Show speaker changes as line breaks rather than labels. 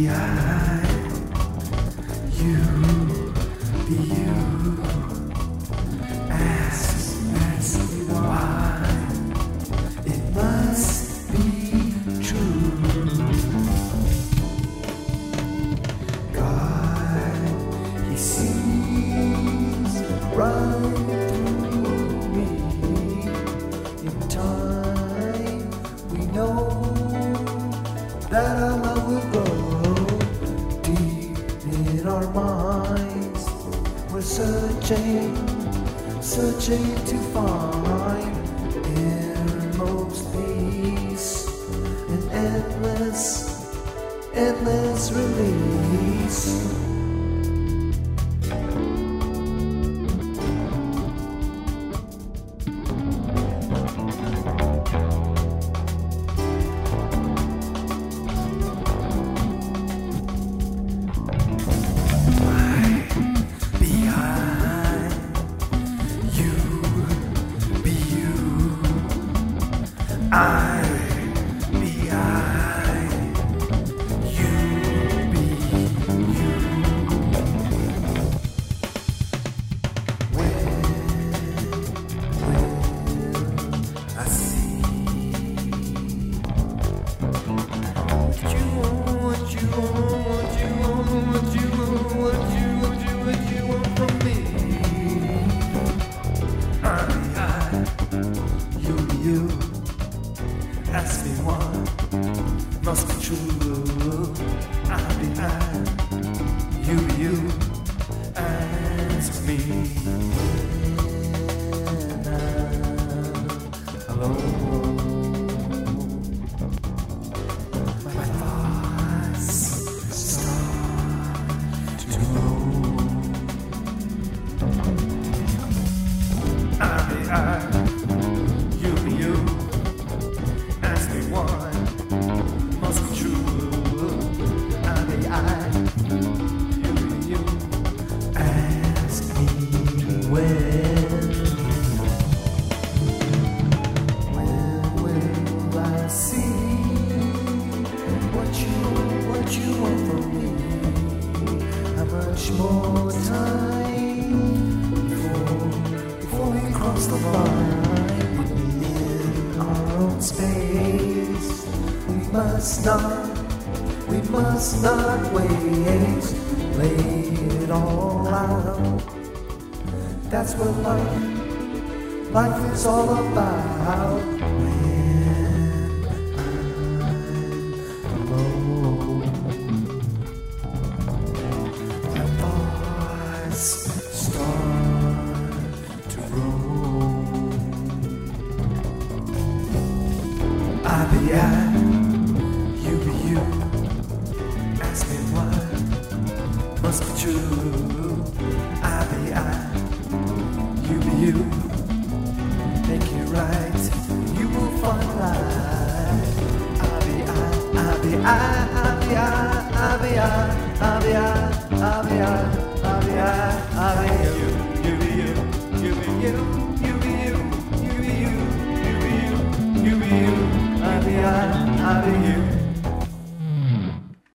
I, you, be you. Ask me why. It must be true. God, He sees right through me. In time, we know that our love will grow deep in our minds. We're searching to find innermost peace and endless release. I be I, you be you. When I see what you want from me, I, you be you. Ask me what must be true. I be I, you be you. Ask me when I'm alone. My thoughts start to roll. I be I, you be you. Must be true. I be I, you be you. Ask me when will I see what you want from me? How much more time before we cross the line? In our own space. We must not waste. Lay it all out. That's what life is all about. When I'm alone, my thoughts start to roll. I be I. Ask me what must be true. I be I, you be you. Make it right, you will find life. I be you. You be you, you be you, you be you, you be you, you be you, you be you. I be you.